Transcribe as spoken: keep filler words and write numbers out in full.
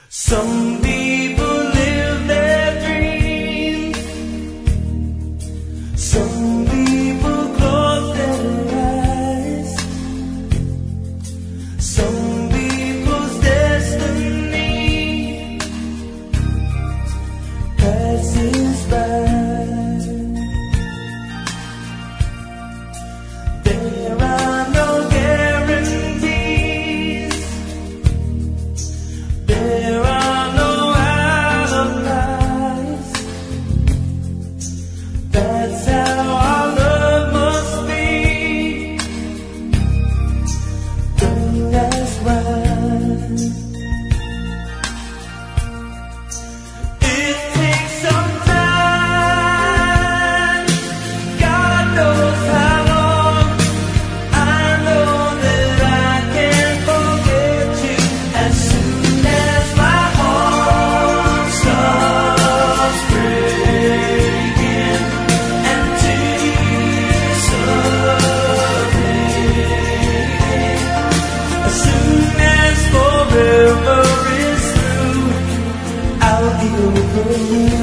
Some people live their dreams. Some people close their eyes. Some people's destiny passes by. There are no guarantees. There are no alibis. That's how our love must be. Don't ask why. It takes some time. God knows how long. I know that I can't forget you as soon as my heart starts breaking and tears start raining. As soon as forever is through, I'll be over you.